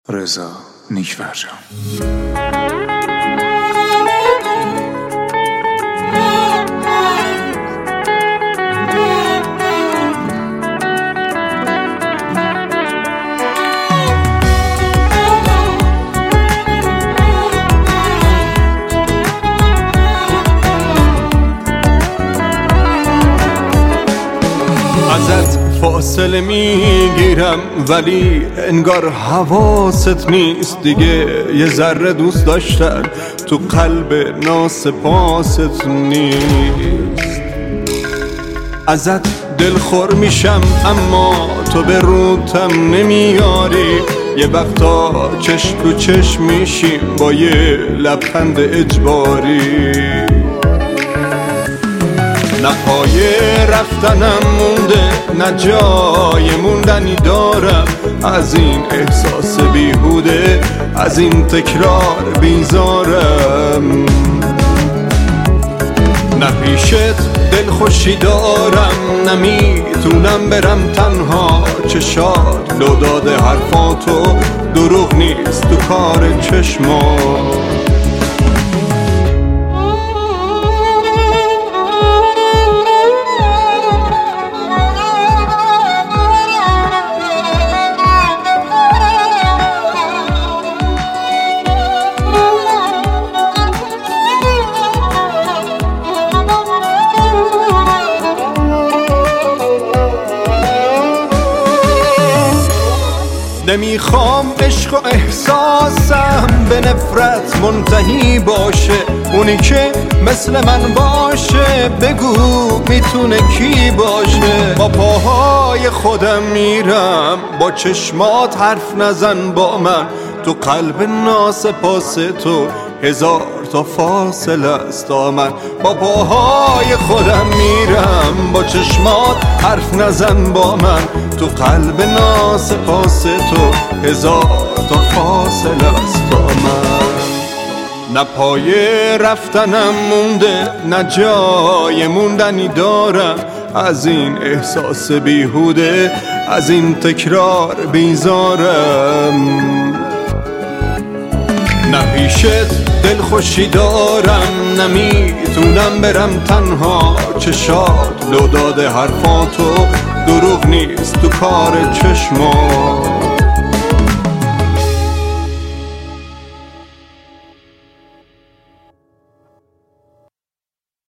رضا نیکفرجام. ازت فاصله میگیرم ولی انگار حواست نیست دیگه. یه ذره دوست داشتن تو قلب ناسپاست نیست. ازت دلخور میشم اما تو به روتم نمیاری. یه وقتا چشم تو چشم میشیم با یه لبخند اجباری. نه پای رفتنم مونده نه جای موندنی دارم. از این احساس بیهوده از این تکرار بیزارم. نه پیشت دلخوشی دارم نمیتونم برم تنها. چشات لو داده حرفاتو دروغ نیست تو کار چشمات. نمیخوام عشق و احساسم به نفرت منتهی باشه. اونی که مثل من باشه بگو میتونه کی باشه. با پاهای خودم میرم با چشمات حرف نزن با من. تو قلب ناسپاس تو هزار تا فاصله است تا من. با پاهای خودم میرم با چشمات حرف نزن با من. تو قلب ناسپاس تو هزار تا فاصله است تا من. نه پای رفتنم مونده نه جای موندنی دارم. از این احساس بیهوده از این تکرار بیزارم. نه پیشت دلخوشی دارم نمیتونم برم تنها. چشات لو داده حرفاتو دروغ نیست تو کار چشمات.